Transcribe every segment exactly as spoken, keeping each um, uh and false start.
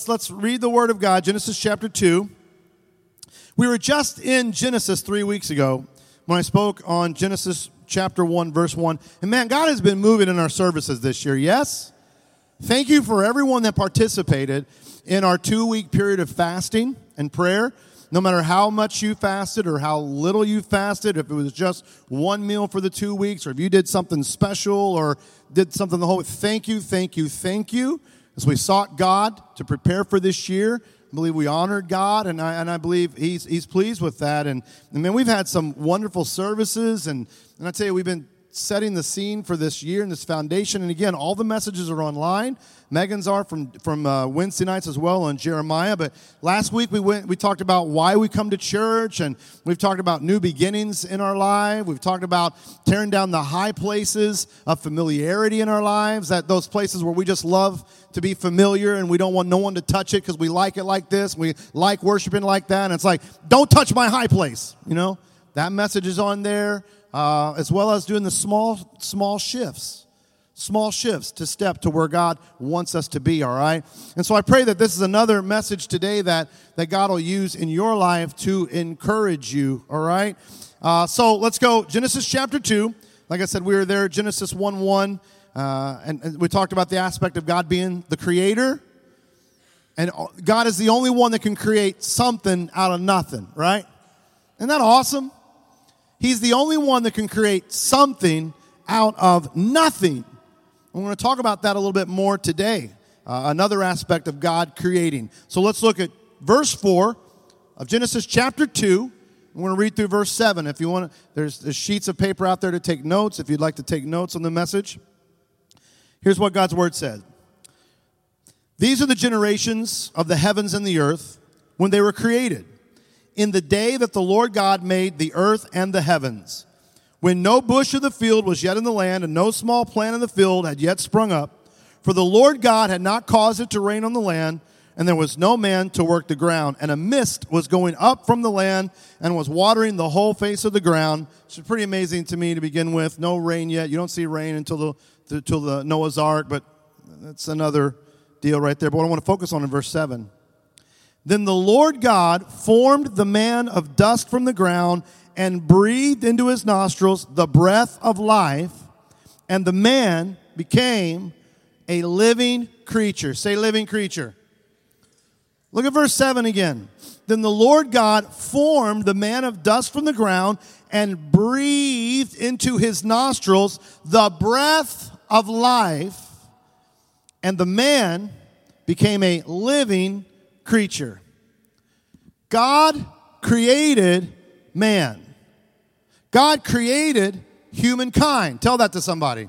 Let's read the Word of God, Genesis chapter two. We were just in Genesis three weeks ago when I spoke on Genesis chapter one, verse one. And man, God has been moving in our services this year, yes? Thank you for everyone that participated in our two-week period of fasting and prayer. No matter how much you fasted or how little you fasted, if it was just one meal for the two weeks, or if you did something special or did something the whole week, thank you, thank you, thank you. As we sought God to prepare for this year, I believe we honored God, and I and I believe He's He's pleased with that. And, and man, we've had some wonderful services, and, and I tell you, we've been setting the scene for this year and this foundation. And again, all the messages are online. Megan's are from from uh, Wednesday nights as well on Jeremiah. But last week we went we talked about why we come to church, and we've talked about new beginnings in our life. We've talked about tearing down the high places of familiarity in our lives, that those places where we just love to be familiar and we don't want no one to touch it because we like it like this. We like worshiping like that, and it's like, don't touch my high place. You know, that message is on there. Uh, as well as doing the small, small shifts, small shifts to step to where God wants us to be, all right? And so I pray that this is another message today that, that God will use in your life to encourage you, all right? Uh, so let's go, Genesis chapter two. Like I said, we were there, Genesis one one, uh, and, and we talked about the aspect of God being the creator. And God is the only one that can create something out of nothing, right? Isn't that awesome? He's the only one that can create something out of nothing. I'm going to talk about that a little bit more today. Uh, another aspect of God creating. So let's look at verse four of Genesis chapter two. I'm going to read through verse seven. If you want to, there's, there's sheets of paper out there to take notes. If you'd like to take notes on the message. Here's what God's word said. These are the generations of the heavens and the earth when they were created, in the day that the Lord God made the earth and the heavens, when no bush of the field was yet in the land, and no small plant in the field had yet sprung up, for the Lord God had not caused it to rain on the land, and there was no man to work the ground. And a mist was going up from the land and was watering the whole face of the ground. It's pretty amazing to me to begin with. No rain yet. You don't see rain until the, until the Noah's Ark, but that's another deal right there. But what I want to focus on in verse seven. Then the Lord God formed the man of dust from the ground and breathed into his nostrils the breath of life, and the man became a living creature. Say living creature. Look at verse seven again. Then the Lord God formed the man of dust from the ground and breathed into his nostrils the breath of life, and the man became a living creature. God created man. God created humankind. Tell that to somebody.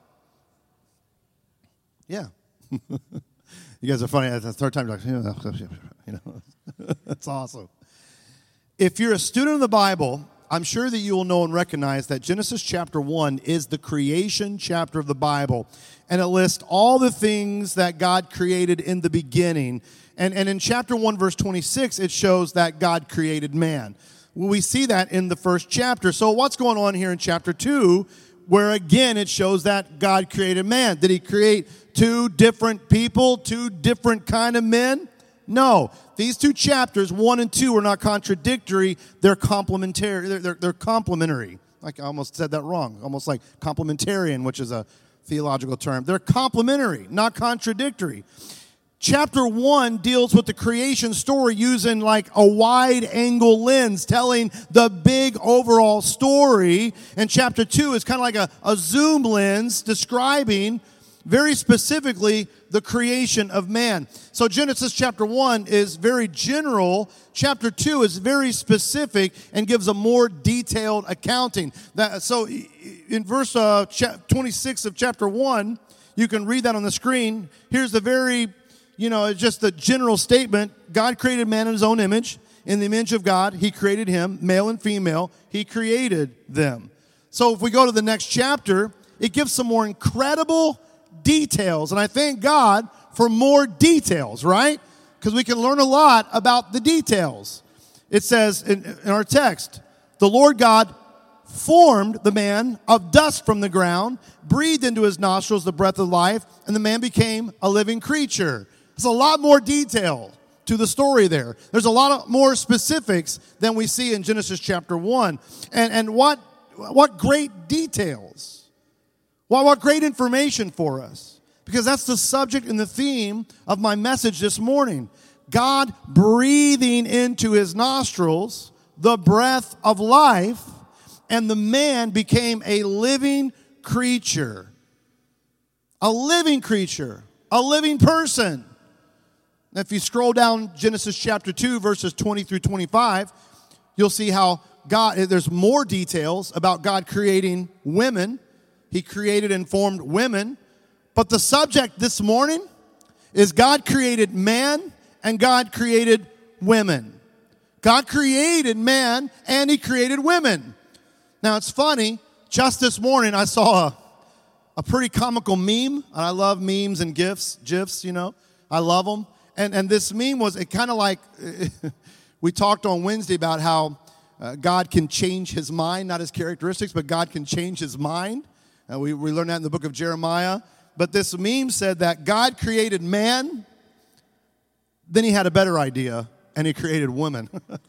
Yeah. You guys are funny. That's the third time. Like, you know, that's awesome. If you're a student of the Bible, I'm sure that you will know and recognize that Genesis chapter one is the creation chapter of the Bible. And it lists all the things that God created in the beginning. And, and in chapter one, verse twenty-six, it shows that God created man. Well, we see that in the first chapter. So what's going on here in chapter two, where again it shows that God created man? Did he create two different people, two different kind of men? No. These two chapters, one and two, are not contradictory. They're complementary. They're, they're, they're complementary. Like I almost said that wrong. Almost like complementarian, which is a theological term. They're complementary, not contradictory. Chapter one deals with the creation story using like a wide angle lens, telling the big overall story. And chapter two is kind of like a, a zoom lens describing very specifically the creation of man. So Genesis chapter one is very general. Chapter two is very specific and gives a more detailed accounting. That, so in verse uh, twenty-six of chapter one, you can read that on the screen. Here's the very, you know, it's just the general statement. God created man in his own image. In the image of God, he created him, male and female. He created them. So if we go to the next chapter, it gives some more incredible details. And I thank God for more details, right? Because we can learn a lot about the details. It says in, in our text, the Lord God formed the man of dust from the ground, breathed into his nostrils the breath of life, and the man became a living creature. There's a lot more detail to the story there. There's a lot of more specifics than we see in Genesis chapter one. And, and what, what great details. What, what great information for us. Because that's the subject and the theme of my message this morning. God breathing into his nostrils the breath of life, and the man became a living creature. A living creature. A living person. If you scroll down Genesis chapter two, verses twenty through twenty-five, you'll see how God, there's more details about God creating women. He created and formed women. But the subject this morning is God created man and God created women. God created man and he created women. Now it's funny, just this morning I saw a, a pretty comical meme. And I love memes and GIFs, GIFs, you know. I love them. And and this meme was, it kind of like, we talked on Wednesday about how uh, God can change his mind, not his characteristics, but God can change his mind. Uh, we, we learned that in the book of Jeremiah. But this meme said that God created man, then he had a better idea, and he created women.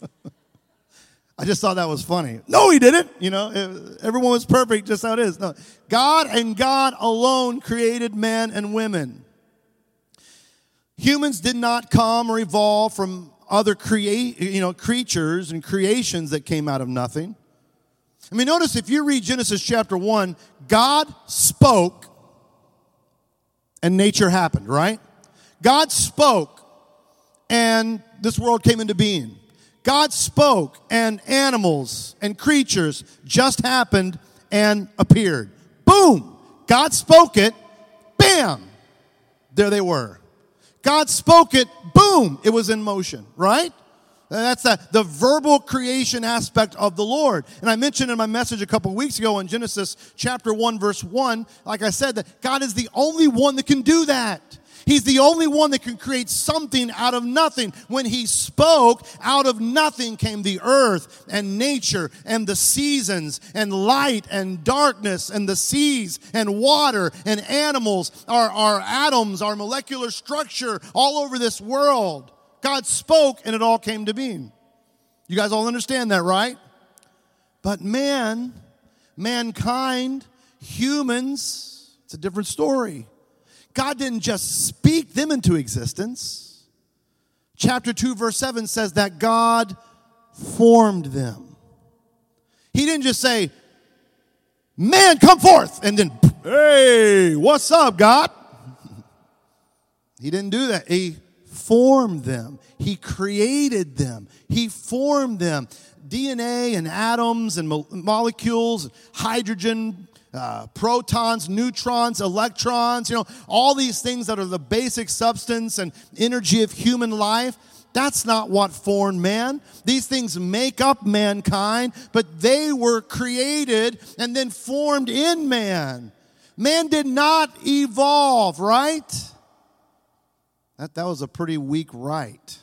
I just thought that was funny. No, he didn't. You know, it, everyone was perfect just how it is. No, God and God alone created man and women. Humans did not come or evolve from other create, you know, creatures and creations that came out of nothing. I mean, notice if you read Genesis chapter one, God spoke and nature happened, right? God spoke and this world came into being. God spoke and animals and creatures just happened and appeared. Boom! God spoke it, bam! There they were. God spoke it, boom, it was in motion, right? That's the, the verbal creation aspect of the Lord. And I mentioned in my message a couple of weeks ago in Genesis chapter one, verse one, like I said, that God is the only one that can do that. He's the only one that can create something out of nothing. When he spoke, out of nothing came the earth and nature and the seasons and light and darkness and the seas and water and animals, our, our atoms, our molecular structure all over this world. God spoke and it all came to being. You guys all understand that, right? But man, mankind, humans, it's a different story. God didn't just speak them into existence. Chapter two, verse seven says that God formed them. He didn't just say, man, come forth, and then, hey, what's up, God? He didn't do that. He formed them. He created them. He formed them. D N A and atoms and mo- molecules, hydrogen, Uh, protons, neutrons, electrons, you know, all these things that are the basic substance and energy of human life. That's not what formed man. These things make up mankind, but they were created and then formed in man. Man did not evolve, right? That, that was a pretty weak right.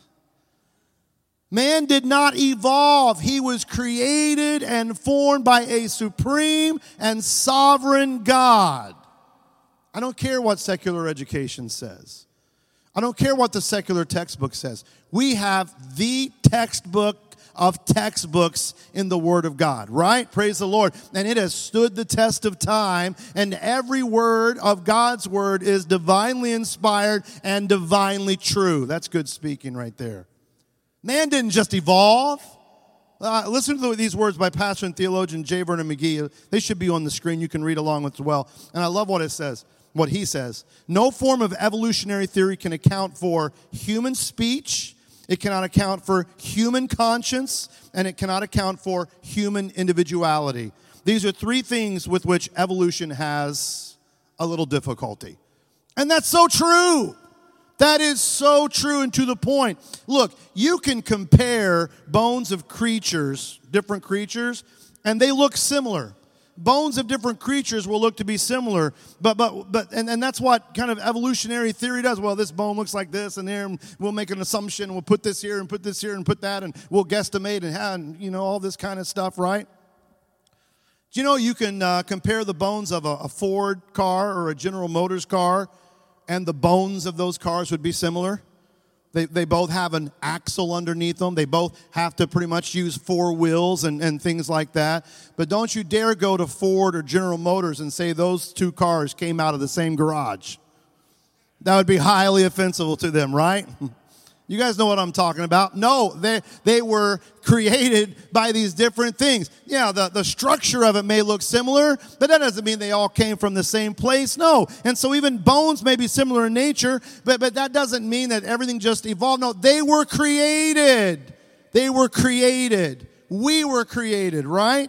Man did not evolve. He was created and formed by a supreme and sovereign God. I don't care what secular education says. I don't care what the secular textbook says. We have the textbook of textbooks in the Word of God, right? Praise the Lord. And it has stood the test of time, and every word of God's Word is divinely inspired and divinely true. That's good speaking right there. Man didn't just evolve. Uh, listen to these words by pastor and theologian J. Vernon McGee. They should be on the screen. You can read along with as well. And I love what it says, what he says. No form of evolutionary theory can account for human speech. It cannot account for human conscience. And it cannot account for human individuality. These are three things with which evolution has a little difficulty. And that's so true. That is so true and to the point. Look, you can compare bones of creatures, different creatures, and they look similar. Bones of different creatures will look to be similar, but but but and, and that's what kind of evolutionary theory does. Well, this bone looks like this, and there, and we'll make an assumption. We'll put this here and put this here and put that, and we'll guesstimate and have, you know, all this kind of stuff, right? Do you know you can uh, compare the bones of a, a Ford car or a General Motors car? and the bones of those cars would be similar. They they both have an axle underneath them. They both have to pretty much use four wheels and, and things like that. But don't you dare go to Ford or General Motors and say those two cars came out of the same garage. That would be highly offensive to them, right? You guys know what I'm talking about. No, they they were created by these different things. Yeah, the, the structure of it may look similar, but that doesn't mean they all came from the same place. No. And so even bones may be similar in nature, but, but that doesn't mean that everything just evolved. No, they were created. They were created. We were created, right?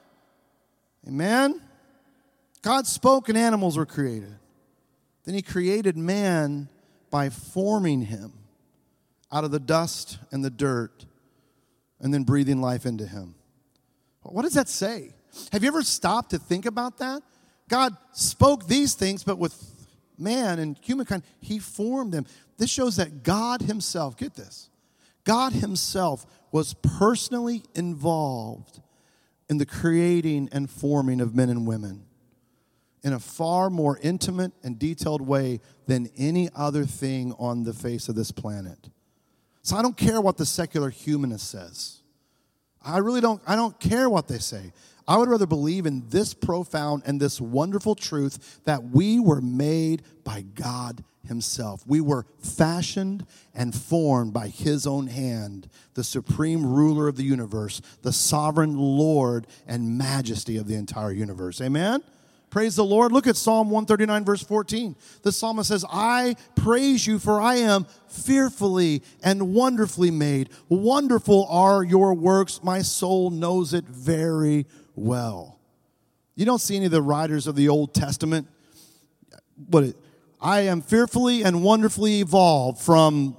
Amen? God spoke and animals were created. Then he created man by forming him out of the dust and the dirt, and then breathing life into him. What does that say? Have you ever stopped to think about that? God spoke these things, but with man and humankind, he formed them. This shows that God himself, get this, God himself was personally involved in the creating and forming of men and women in a far more intimate and detailed way than any other thing on the face of this planet. So I don't care what the secular humanist says. I really don't, I don't care what they say. I would rather believe in this profound and this wonderful truth that we were made by God himself. We were fashioned and formed by his own hand, the supreme ruler of the universe, the sovereign Lord and majesty of the entire universe. Amen? Praise the Lord. Look at Psalm one thirty-nine, verse fourteen. The psalmist says, I praise you, for I am fearfully and wonderfully made. Wonderful are your works. My soul knows it very well. You don't see any of the writers of the Old Testament. But I am fearfully and wonderfully evolved from...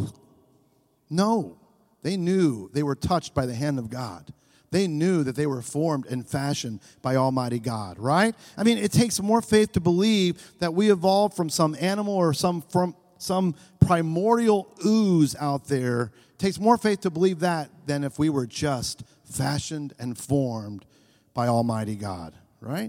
No. They knew they were touched by the hand of God. They knew that they were formed and fashioned by Almighty God, right? I mean, it takes more faith to believe that we evolved from some animal or some from some primordial ooze out there. It takes more faith to believe that than if we were just fashioned and formed by Almighty God, right?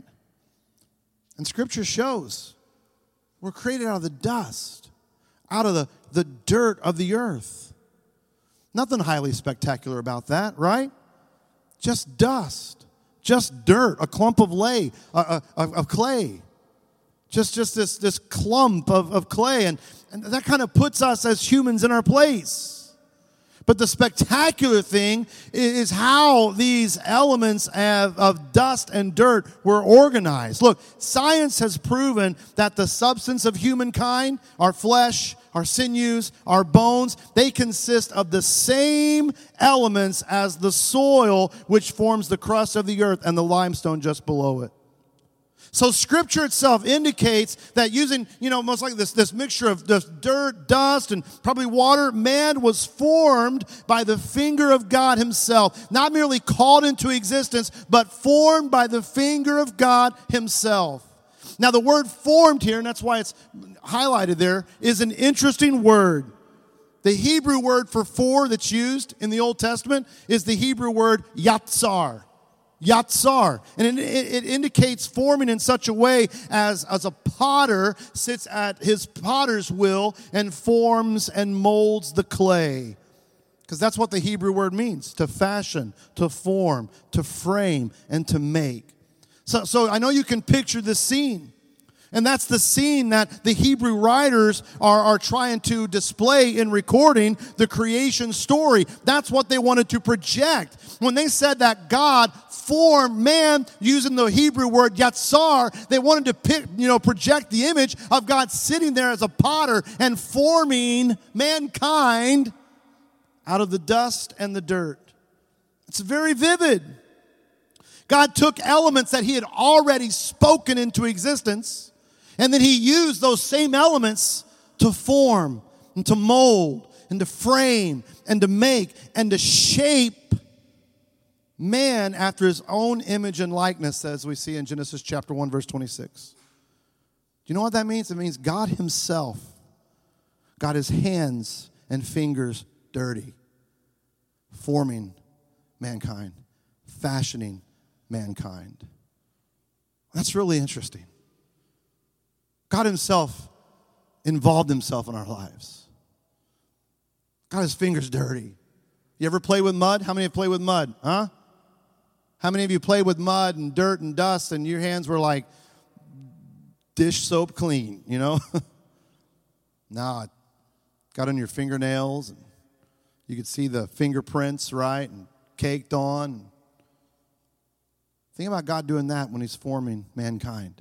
And Scripture shows we're created out of the dust, out of the, the dirt of the earth. Nothing highly spectacular about that, right? Just dust, just dirt, a clump of lay, uh, uh, of clay, just just this this clump of, of clay, and, and that kind of puts us as humans in our place. But the spectacular thing is how these elements of, of dust and dirt were organized. Look, science has proven that the substance of humankind, our flesh, our sinews, our bones, they consist of the same elements as the soil which forms the crust of the earth and the limestone just below it. So Scripture itself indicates that using, you know, most likely this, this mixture of this dirt, dust, and probably water, man was formed by the finger of God himself. Not merely called into existence, but formed by the finger of God himself. Now the word formed here, and that's why it's highlighted there, is an interesting word. The Hebrew word for for that's used in the Old Testament is the Hebrew word yatsar. Yatsar. And it, it, it indicates forming in such a way as, as a potter sits at his potter's wheel and forms and molds the clay. Because that's what the Hebrew word means, to fashion, to form, to frame, and to make. So, so I know you can picture this scene. And that's the scene that the Hebrew writers are, are trying to display in recording the creation story. That's what they wanted to project. When they said that God formed man using the Hebrew word yatsar, they wanted to pick, you know, project the image of God sitting there as a potter and forming mankind out of the dust and the dirt. It's very vivid. God took elements that he had already spoken into existence, and then he used those same elements to form and to mold and to frame and to make and to shape man after his own image and likeness, as we see in Genesis chapter one, verse twenty-six. Do you know what that means? It means God himself got his hands and fingers dirty, forming mankind, fashioning mankind. That's really interesting. God himself involved himself in our lives. Got his fingers dirty. You ever play with mud? How many have played with mud? Huh? How many of you played with mud and dirt and dust and your hands were like dish soap clean, you know? No, it got on your fingernails and you could see the fingerprints, right? And caked on. Think about God doing that when he's forming mankind.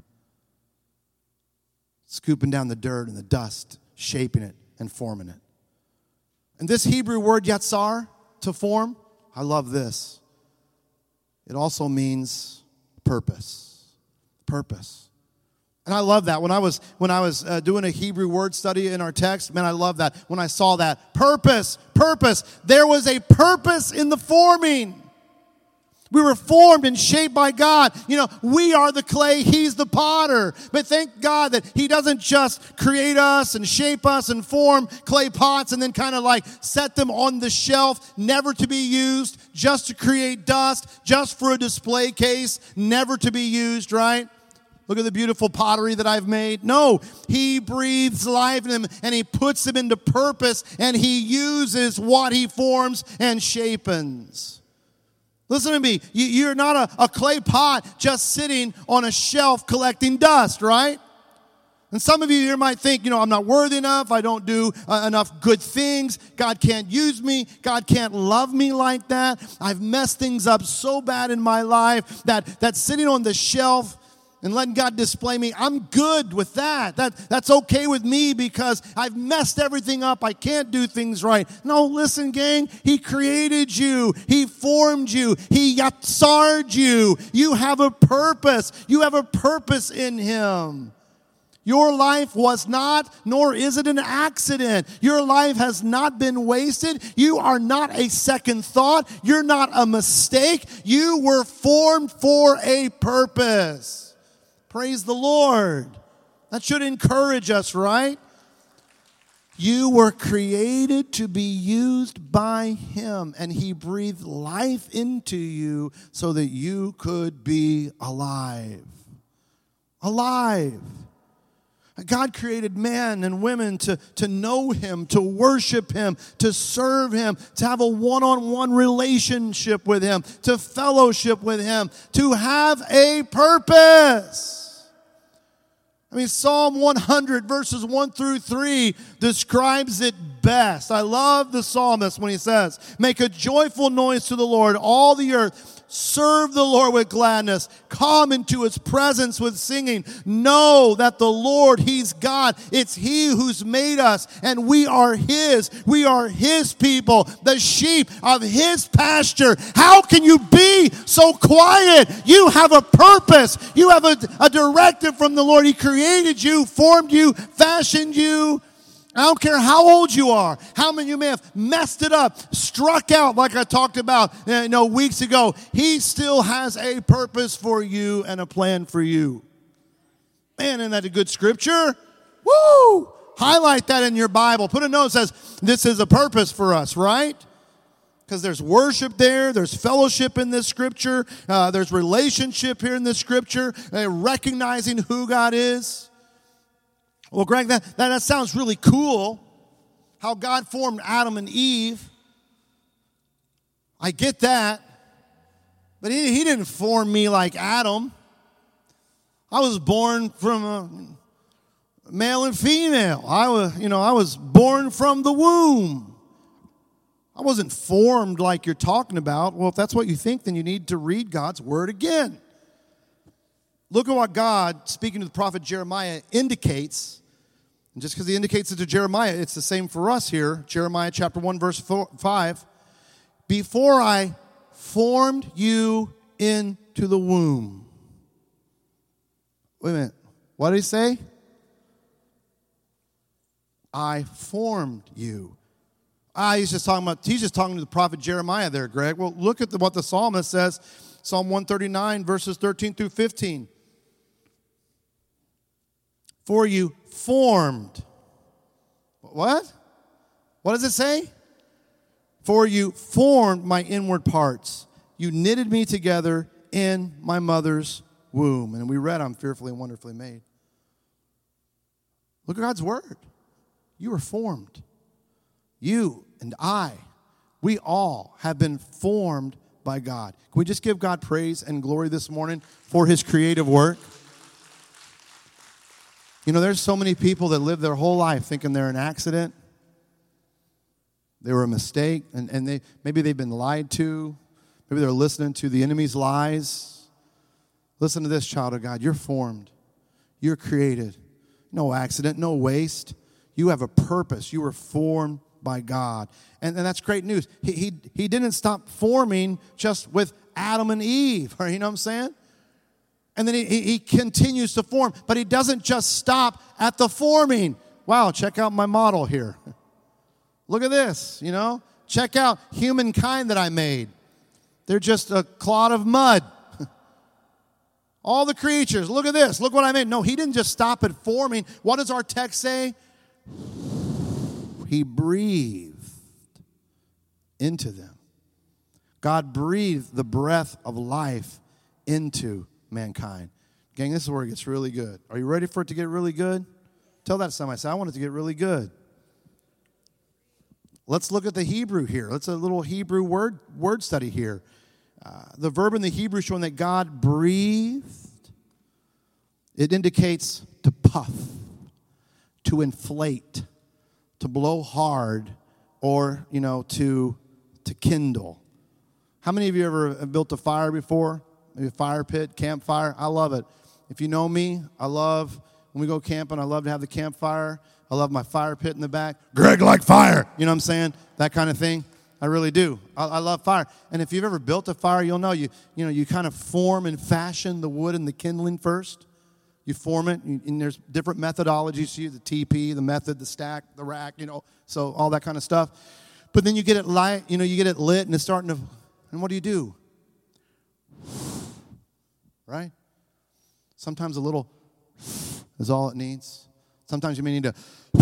Scooping down the dirt and the dust, shaping it and forming it. And this Hebrew word yatsar, to form, I love this. It also means purpose. Purpose. And I love that. When I was when I was uh, doing a Hebrew word study in our text, man, I love that. When I saw that. Purpose, purpose. There was a purpose in the forming. We were formed and shaped by God. You know, we are the clay, he's the potter. But thank God that he doesn't just create us and shape us and form clay pots and then kind of like set them on the shelf, never to be used, just to create dust, just for a display case, never to be used, right? Look at the beautiful pottery that I've made. No, he breathes life in them and he puts them into purpose and he uses what he forms and shapens. Listen to me. You're not a, a clay pot just sitting on a shelf collecting dust, right? And some of you here might think, you know, I'm not worthy enough. I don't do uh, enough good things. God can't use me. God can't love me like that. I've messed things up so bad in my life that, that sitting on the shelf and letting God display me, I'm good with that. That that's okay with me because I've messed everything up. I can't do things right. No, listen, gang. He created you. He formed you. He yatsarred you. You have a purpose. You have a purpose in him. Your life was not, nor is it an accident. Your life has not been wasted. You are not a second thought. You're not a mistake. You were formed for a purpose. Praise the Lord. That should encourage us, right? You were created to be used by him, and he breathed life into you so that you could be alive. Alive. God created men and women to, to know him, to worship him, to serve him, to have a one-on-one relationship with him, to fellowship with him, to have a purpose. I mean, Psalm one hundred, verses one through three, describes it best. I love the psalmist when he says, make a joyful noise to the Lord, all the earth. Serve the Lord with gladness. Come into his presence with singing. Know that the Lord, he's God. It's he who's made us, and we are his. We are his people, the sheep of his pasture. How can you be so quiet? You have a purpose. You have a, a directive from the Lord. He created you, formed you, fashioned you. I don't care how old you are, how many you may have messed it up, struck out like I talked about you know, weeks ago. He still has a purpose for you and a plan for you. Man, isn't that a good scripture? Woo! Highlight that in your Bible. Put a note that says, this is a purpose for us, right? Because there's worship there, there's fellowship in this scripture, uh, there's relationship here in this scripture, uh, recognizing who God is. Well, Greg, that, that, that sounds really cool, how God formed Adam and Eve. I get that. But he, he didn't form me like Adam. I was born from a male and female. I was, you know, I was born from the womb. I wasn't formed like you're talking about. Well, if that's what you think, then you need to read God's word again. Look at what God, speaking to the prophet Jeremiah, indicates. And just because he indicates it to Jeremiah, it's the same for us here. Jeremiah chapter one, verse four, five. Before I formed you into the womb. Wait a minute. What did he say? I formed you. Ah, he's just talking about, he's just talking to the prophet Jeremiah there, Greg. Well, look at the, what the psalmist says. Psalm one thirty-nine, verses thirteen through fifteen. For you formed. What? What does it say? For you formed my inward parts. You knitted me together in my mother's womb. And we read, I'm fearfully and wonderfully made. Look at God's word. You were formed. You and I, we all have been formed by God. Can we just give God praise and glory this morning for his creative work? You know, there's so many people that live their whole life thinking they're an accident. They were a mistake, and, and they maybe they've been lied to. Maybe they're listening to the enemy's lies. Listen to this, child of God. You're formed. You're created. No accident, no waste. You have a purpose. You were formed by God. And, and that's great news. He, he, he didn't stop forming just with Adam and Eve. You know what I'm saying? And then he, he, he continues to form. But he doesn't just stop at the forming. Wow, check out my model here. Look at this, you know. Check out humankind that I made. They're just a clod of mud. All the creatures, look at this. Look what I made. No, he didn't just stop at forming. What does our text say? He breathed into them. God breathed the breath of life into mankind. Gang, this is where it gets really good. Are you ready for it to get really good? Tell that to somebody. Say, I want it to get really good. Let's look at the Hebrew here. Let's a little Hebrew word word study here. Uh, the verb in the Hebrew showing that God breathed, it indicates to puff, to inflate, to blow hard, or, you know, to, to kindle. How many of you ever have built a fire before? Maybe a fire pit, campfire? I love it. If you know me, I love, when we go camping, I love to have the campfire. I love my fire pit in the back. Greg like fire. You know what I'm saying? That kind of thing. I really do. I, I love fire. And if you've ever built a fire, you'll know you you know you kind of form and fashion the wood and the kindling first. You form it, and, and there's different methodologies. You use the T P, the method, the stack, the rack, you know, so all that kind of stuff. But then you get it light, you know, you get it lit, and it's starting to. And what do you do? Right? Sometimes a little is all it needs. Sometimes you may need to,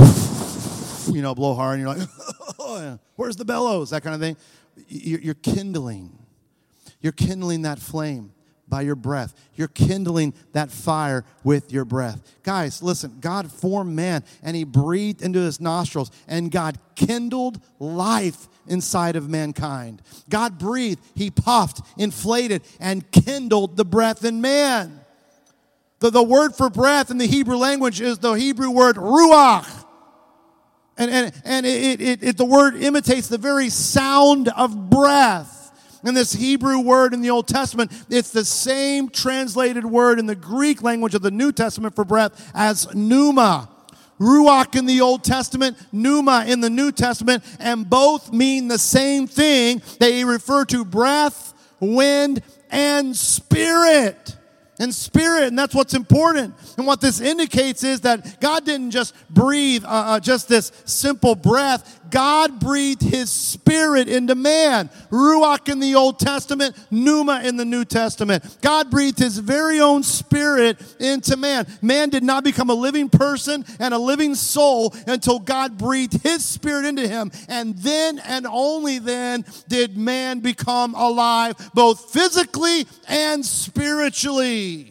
you know, blow hard, and you're like, oh, where's the bellows? That kind of thing. You're kindling. You're kindling that flame by your breath. You're kindling that fire with your breath. Guys, listen, God formed man, and he breathed into his nostrils, and God kindled life inside of mankind. God breathed, he puffed, inflated, and kindled the breath in man. The, the word for breath in the Hebrew language is the Hebrew word ruach. And, and, and it, it, it, the word imitates the very sound of breath. And this Hebrew word in the Old Testament, it's the same translated word in the Greek language of the New Testament for breath as pneuma. Ruach in the Old Testament, pneuma in the New Testament, and both mean the same thing. They refer to breath, wind, and spirit. And spirit, and that's what's important. And what this indicates is that God didn't just breathe uh, uh, just this simple breath. God breathed his spirit into man. Ruach in the Old Testament, pneuma in the New Testament. God breathed his very own spirit into man. Man did not become a living person and a living soul until God breathed his spirit into him. And then and only then did man become alive, both physically and spiritually.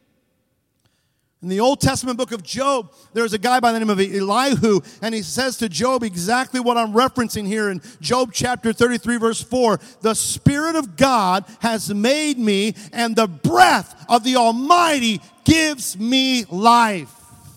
In the Old Testament book of Job, there's a guy by the name of Elihu, and he says to Job exactly what I'm referencing here in Job chapter thirty-three, verse four. The Spirit of God has made me, and the breath of the Almighty gives me life.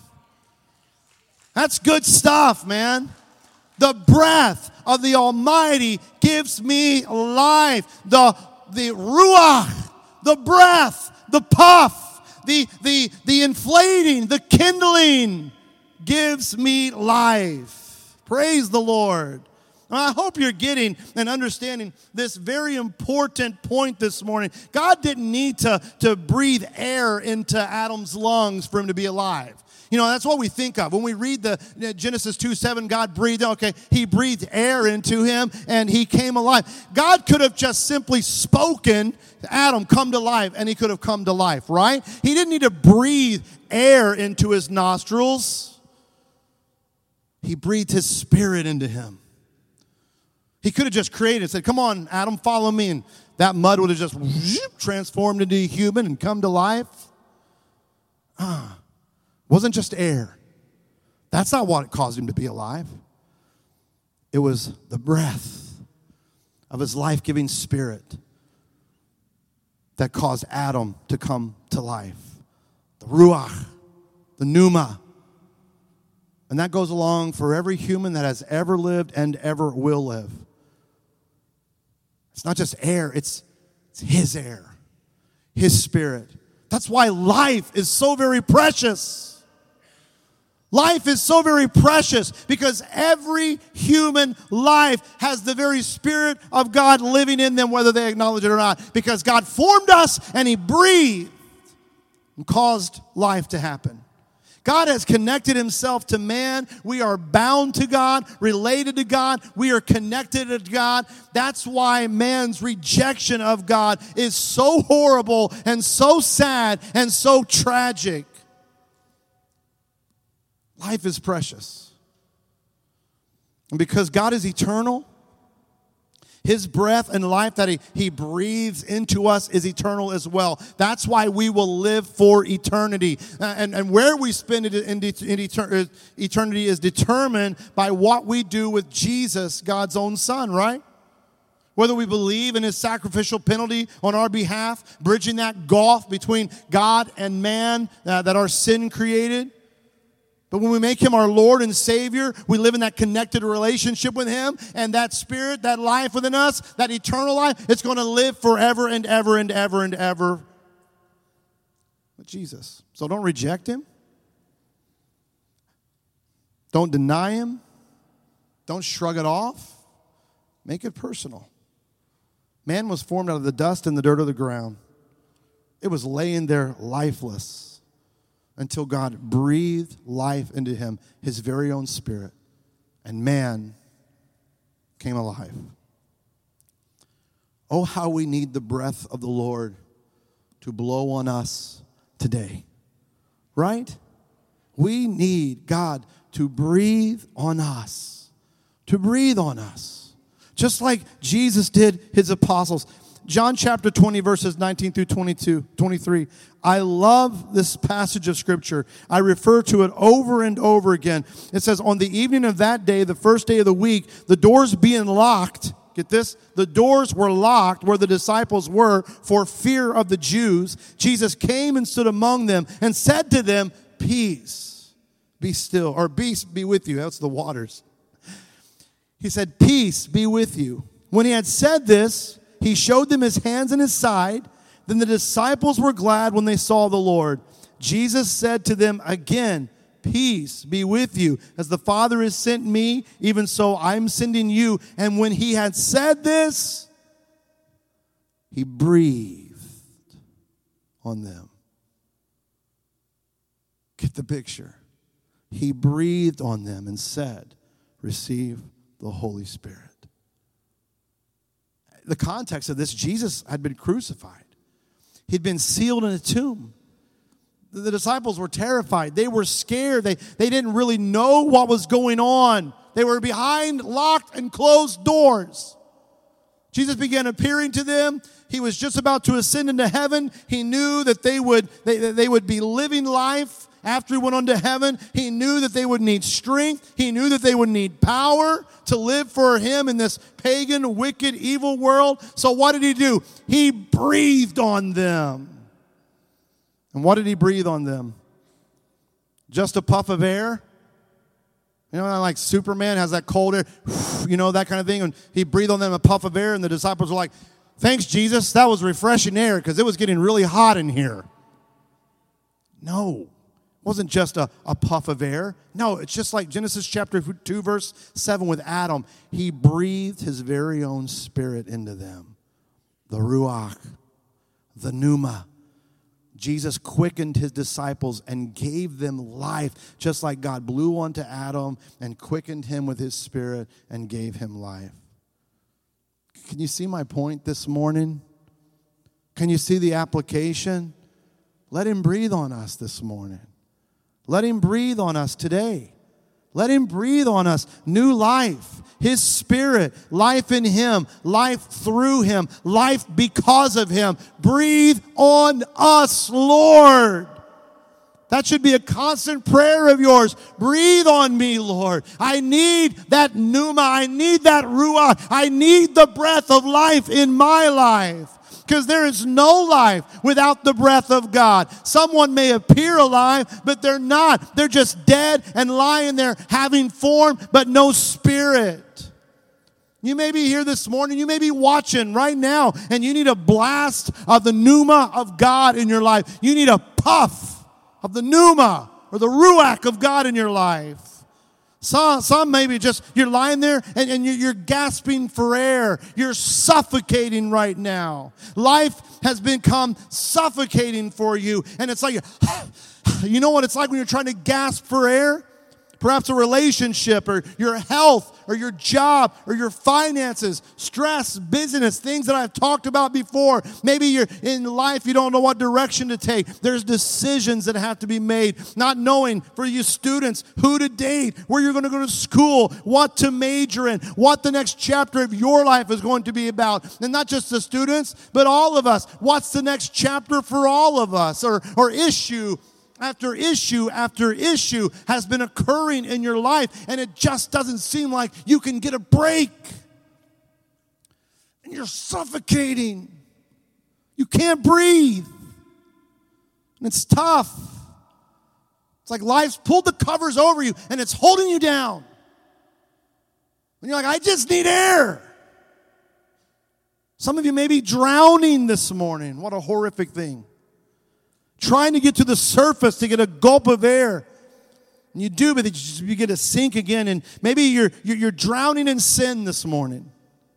That's good stuff, man. The breath of the Almighty gives me life. The, the ruach, the breath, the puff, The, the, the inflating, the kindling gives me life. Praise the Lord. I hope you're getting and understanding this very important point this morning. God didn't need to, to breathe air into Adam's lungs for him to be alive. You know, that's what we think of. When we read the Genesis two seven, God breathed, okay, he breathed air into him and he came alive. God could have just simply spoken, Adam, come to life, and he could have come to life, right? He didn't need to breathe air into his nostrils. He breathed his spirit into him. He could have just created and said, come on, Adam, follow me. And that mud would have just transformed into a human and come to life. Ah. Wasn't just air. That's not what caused him to be alive. It was the breath of his life-giving spirit that caused Adam to come to life. The ruach, the pneuma. And that goes along for every human that has ever lived and ever will live. It's not just air, it's, it's his air, his spirit. That's why life is so very precious. Life is so very precious because every human life has the very Spirit of God living in them, whether they acknowledge it or not. Because God formed us and He breathed and caused life to happen. God has connected Himself to man. We are bound to God, related to God. We are connected to God. That's why man's rejection of God is so horrible and so sad and so tragic. Life is precious. And because God is eternal, His breath and life that he, he breathes into us is eternal as well. That's why we will live for eternity. Uh, and, and where we spend it in, in etern- eternity is determined by what we do with Jesus, God's own Son, right? Whether we believe in His sacrificial penalty on our behalf, bridging that gulf between God and man uh, that our sin created. But when we make Him our Lord and Savior, we live in that connected relationship with Him, and that Spirit, that life within us, that eternal life, it's going to live forever and ever and ever and ever with Jesus. So don't reject Him. Don't deny Him. Don't shrug it off. Make it personal. Man was formed out of the dust and the dirt of the ground. It was laying there lifeless until God breathed life into him, His very own Spirit, and man came alive. Oh, how we need the breath of the Lord to blow on us today, right? We need God to breathe on us, to breathe on us, just like Jesus did His apostles. John chapter twenty, verses nineteen through twenty-two, twenty-three. I love this passage of Scripture. I refer to it over and over again. It says, on the evening of that day, the first day of the week, the doors being locked, get this, the doors were locked where the disciples were for fear of the Jews. Jesus came and stood among them and said to them, peace, be still, or peace be with you. That's the waters. He said, peace be with you. When He had said this, He showed them His hands and His side. Then the disciples were glad when they saw the Lord. Jesus said to them again, peace be with you. As the Father has sent me, even so I'm sending you. And when He had said this, He breathed on them. Get the picture. He breathed on them and said, receive the Holy Spirit. The context of this, Jesus had been crucified. He'd been sealed in a tomb. The disciples were terrified. They were scared. They, they didn't really know what was going on. They were behind locked and closed doors. Jesus began appearing to them. He was just about to ascend into heaven. He knew that they would, they, they would be living life after He went on to heaven. He knew that they would need strength. He knew that they would need power to live for Him in this pagan, wicked, evil world. So what did He do? He breathed on them. And what did He breathe on them? Just a puff of air? You know, like Superman has that cold air, you know, that kind of thing. And He breathed on them a puff of air, and the disciples were like, thanks, Jesus. That was refreshing air because it was getting really hot in here. No. It wasn't just a, a puff of air. No, it's just like Genesis chapter two, verse seven with Adam. He breathed His very own Spirit into them. The ruach, the pneuma. Jesus quickened His disciples and gave them life, just like God blew onto Adam and quickened him with His Spirit and gave him life. Can you see my point this morning? Can you see the application? Let Him breathe on us this morning. Let Him breathe on us today. Let Him breathe on us new life, His Spirit, life in Him, life through Him, life because of Him. Breathe on us, Lord. That should be a constant prayer of yours. Breathe on me, Lord. I need that pneuma. I need that ruach. I need the breath of life in my life. Because there is no life without the breath of God. Someone may appear alive, but they're not. They're just dead and lying there having form, but no spirit. You may be here this morning, you may be watching right now, and you need a blast of the pneuma of God in your life. You need a puff of the pneuma or the ruach of God in your life. Some, some maybe just, you're lying there and, and you're, you're gasping for air. You're suffocating right now. Life has become suffocating for you. And it's like, you know what it's like when you're trying to gasp for air? Perhaps a relationship or your health or your job or your finances, stress, busyness, things that I've talked about before. Maybe you're in life, you don't know what direction to take. There's decisions that have to be made. Not knowing for you students who to date, where you're going to go to school, what to major in, what the next chapter of your life is going to be about. And not just the students, but all of us. What's the next chapter for all of us or, or issue after issue after issue has been occurring in your life, and it just doesn't seem like you can get a break. And you're suffocating. You can't breathe. And it's tough. It's like life's pulled the covers over you, and it's holding you down. And you're like, I just need air. Some of you may be drowning this morning. What a horrific thing. Trying to get to the surface to get a gulp of air. And you do, but you just begin to sink again. And maybe you're, you're, you're drowning in sin this morning.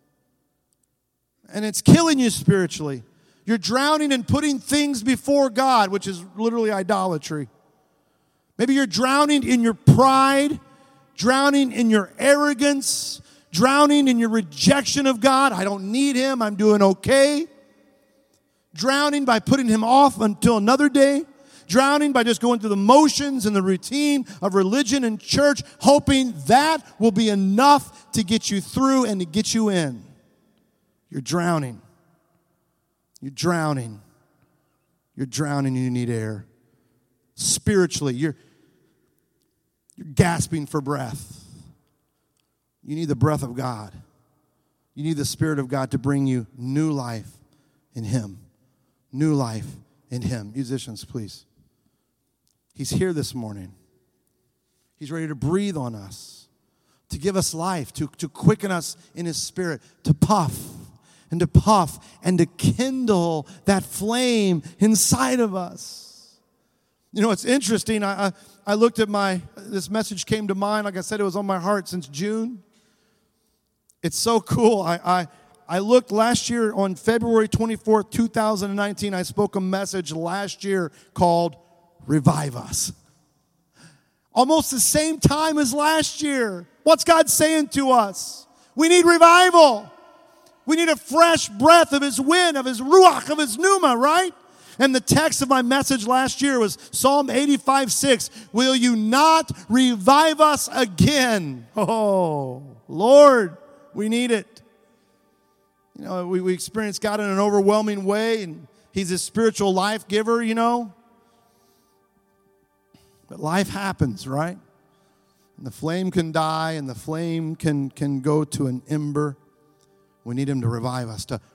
And it's killing you spiritually. You're drowning in putting things before God, which is literally idolatry. Maybe you're drowning in your pride, drowning in your arrogance, drowning in your rejection of God. I don't need Him. I'm doing okay. Drowning by putting Him off until another day. Drowning by just going through the motions and the routine of religion and church, hoping that will be enough to get you through and to get you in. You're drowning. You're drowning. You're drowning and you need air. Spiritually, you're, you're gasping for breath. You need the breath of God. You need the Spirit of God to bring you new life in Him. New life in Him. Musicians, please. He's here this morning. He's ready to breathe on us, to give us life, to, to quicken us in His Spirit, to puff and to puff and to kindle that flame inside of us. You know, it's interesting. I, I, I looked at my, this message came to mind. Like I said, it was on my heart since June. It's so cool. I, I I looked last year on February twenty-fourth, two thousand nineteen. I spoke a message last year called Revive Us. Almost the same time as last year. What's God saying to us? We need revival. We need a fresh breath of His wind, of His ruach, of His pneuma, right? And the text of my message last year was Psalm eighty-five six. Will you not revive us again? Oh, Lord, we need it. You know, we, we experience God in an overwhelming way, and He's a spiritual life giver, you know. But life happens, right? And the flame can die, and the flame can, can go to an ember. We need Him to revive us, to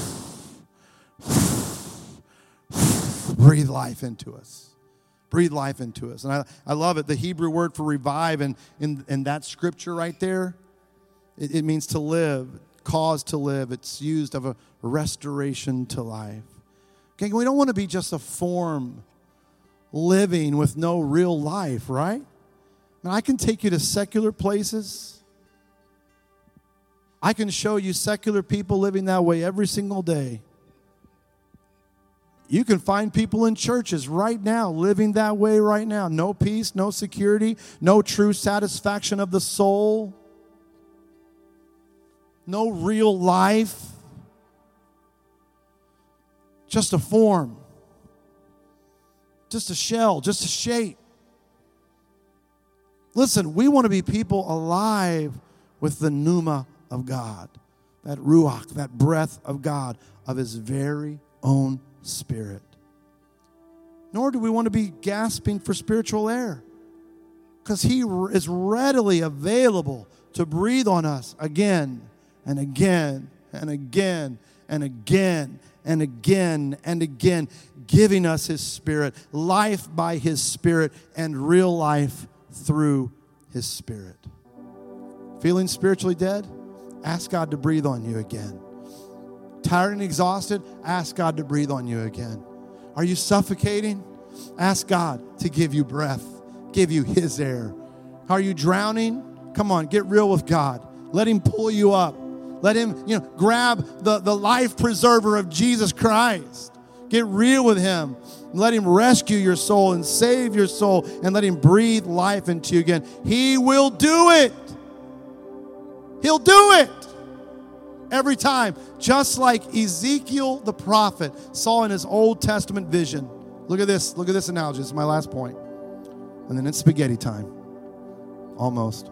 breathe life into us. Breathe life into us. And I, I love it. The Hebrew word for revive, and in, in that scripture right there, it, it means to live. Cause to live. It's used of a restoration to life. Okay, we don't want to be just a form living with no real life, right? And I can take you to secular places. I can show you secular people living that way every single day. You can find people in churches right now living that way right now. No peace, no security, no true satisfaction of the soul. No real life. Just a form. Just a shell. Just a shape. Listen, we want to be people alive with the pneuma of God. That ruach, that breath of God, of His very own Spirit. Nor do we want to be gasping for spiritual air, because he is readily available to breathe on us again and again and again and again and again and again, giving us his Spirit, life by his Spirit, and real life through his Spirit. Feeling spiritually dead? Ask God to breathe on you again. Tired and exhausted? Ask God to breathe on you again. Are you suffocating? Ask God to give you breath, give you his air. Are you drowning? Come on, get real with God. Let him pull you up. Let him, you know, grab the, the life preserver of Jesus Christ. Get real with him. Let him rescue your soul and save your soul, and let him breathe life into you again. He will do it. He'll do it. Every time. Just like Ezekiel the prophet saw in his Old Testament vision. Look at this. Look at this analogy. This is my last point. And then it's spaghetti time. Almost.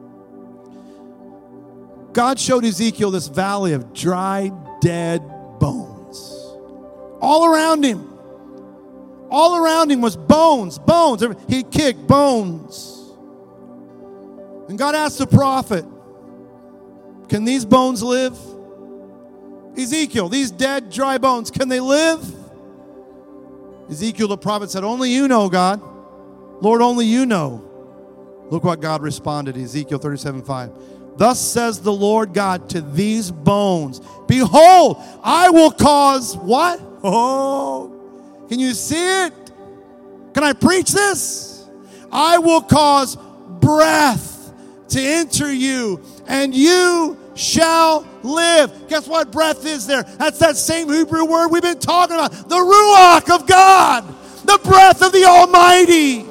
God showed Ezekiel this valley of dry, dead bones. All around him. All around him was bones, bones. He kicked bones. And God asked the prophet, can these bones live? Ezekiel, these dead, dry bones, can they live? Ezekiel the prophet said, only you know, God. Lord, only you know. Look what God responded, Ezekiel thirty-seven five. Thus says the Lord God to these bones, behold, I will cause what? Oh, can you see it? Can I preach this? I will cause breath to enter you, and you shall live. Guess what breath is there? That's that same Hebrew word we've been talking about. The Ruach of God. The breath of the Almighty.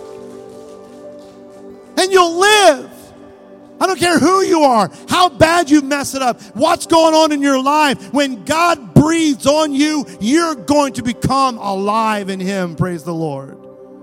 And you'll live. I don't care who you are, how bad you mess it up, what's going on in your life. When God breathes on you, you're going to become alive in him. Praise the Lord.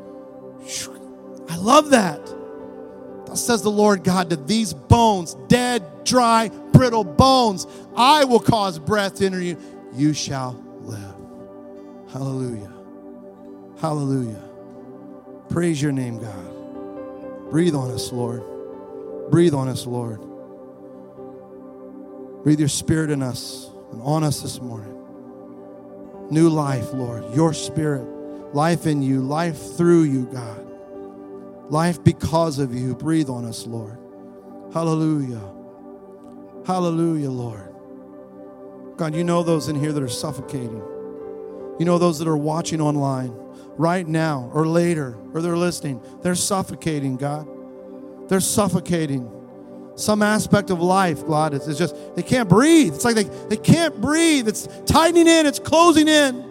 I love that. Thus says the Lord God to these bones, dead, dry, brittle bones, I will cause breath to enter you. You shall live. Hallelujah. Hallelujah. Praise your name, God. Breathe on us, Lord. Breathe on us, Lord. Breathe your Spirit in us and on us this morning. New life, Lord. Your Spirit. Life in you. Life through you, God. Life because of you. Breathe on us, Lord. Hallelujah. Hallelujah, Lord. God, you know those in here that are suffocating. You know those that are watching online right now or later, or they're listening. They're suffocating, God. They're suffocating. Some aspect of life, God, it's, it's just, they can't breathe. It's like they, they can't breathe. It's tightening in. It's closing in.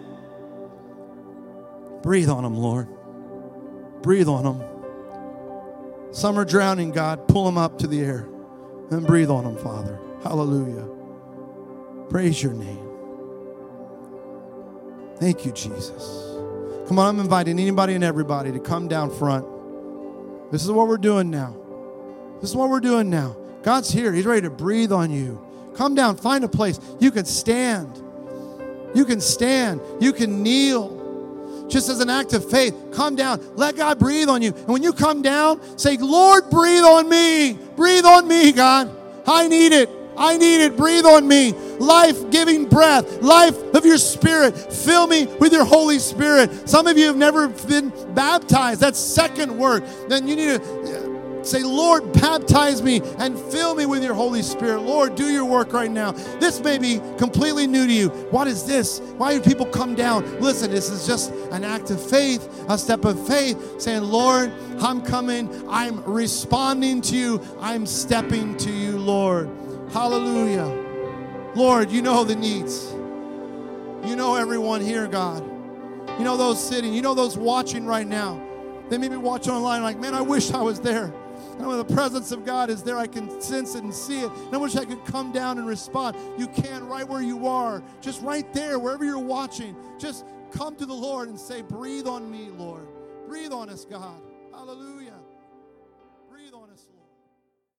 Breathe on them, Lord. Breathe on them. Some are drowning, God. Pull them up to the air and breathe on them, Father. Hallelujah. Praise your name. Thank you, Jesus. Come on, I'm inviting anybody and everybody to come down front. This is what we're doing now. This is what we're doing now. God's here. He's ready to breathe on you. Come down. Find a place. You can stand. You can stand. You can kneel. Just as an act of faith, come down. Let God breathe on you. And when you come down, say, Lord, breathe on me. Breathe on me, God. I need it. I need it. Breathe on me. Life-giving breath. Life of your Spirit. Fill me with your Holy Spirit. Some of you have never been baptized. That's second work. Then you need to say, Lord, baptize me and fill me with your Holy Spirit. Lord, do your work right now. This may be completely new to you. What is this? Why do people come down? Listen, this is just an act of faith, a step of faith, saying, Lord, I'm coming. I'm responding to you. I'm stepping to you, Lord. Hallelujah. Lord, you know the needs. You know everyone here, God. You know those sitting. You know those watching right now. They may be watching online like, man, I wish I was there. And when the presence of God is there, I can sense it and see it. And I wish I could come down and respond. You can right where you are. Just right there, wherever you're watching. Just come to the Lord and say, breathe on me, Lord. Breathe on us, God. Hallelujah.